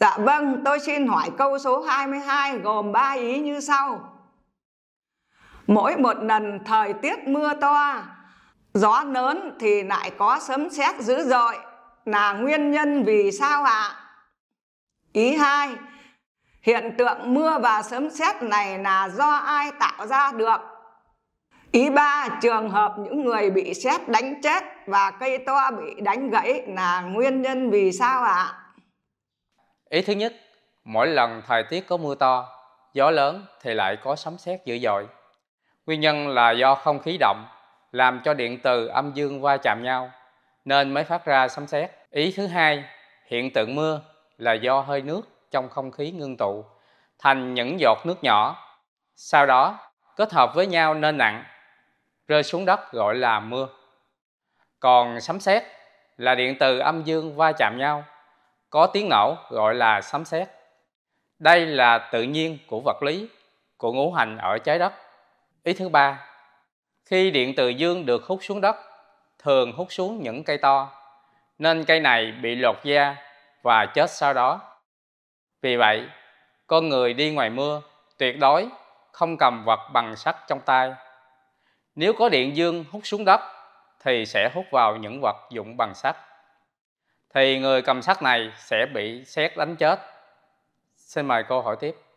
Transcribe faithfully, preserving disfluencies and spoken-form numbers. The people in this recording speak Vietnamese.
Dạ vâng, tôi xin hỏi câu số hai mươi hai gồm ba ý như sau. Mỗi một lần thời tiết mưa to, gió lớn thì lại có sấm sét dữ dội, là nguyên nhân vì sao ạ? Ý hai, hiện tượng mưa và sấm sét này là do ai tạo ra được? Ý ba, trường hợp những người bị sét đánh chết và cây to bị đánh gãy là nguyên nhân vì sao ạ? Ý thứ nhất, mỗi lần thời tiết có mưa to, gió lớn thì lại có sấm sét dữ dội. Nguyên nhân là do không khí động làm cho điện từ âm dương va chạm nhau nên mới phát ra sấm sét. Ý thứ hai, hiện tượng mưa là do hơi nước trong không khí ngưng tụ thành những giọt nước nhỏ, sau đó kết hợp với nhau nên nặng, rơi xuống đất gọi là mưa. Còn sấm sét là điện từ âm dương va chạm nhau, có tiếng nổ gọi là sấm sét. Đây là tự nhiên của vật lý, của ngũ hành ở trái đất. Ý thứ ba, khi điện từ dương được hút xuống đất, thường hút xuống những cây to, nên cây này bị lột da và chết sau đó. Vì vậy, con người đi ngoài mưa tuyệt đối không cầm vật bằng sắt trong tay. Nếu có điện dương hút xuống đất thì sẽ hút vào những vật dụng bằng sắt, thì người cầm sắt này sẽ bị sét đánh chết. Xin mời cô hỏi tiếp.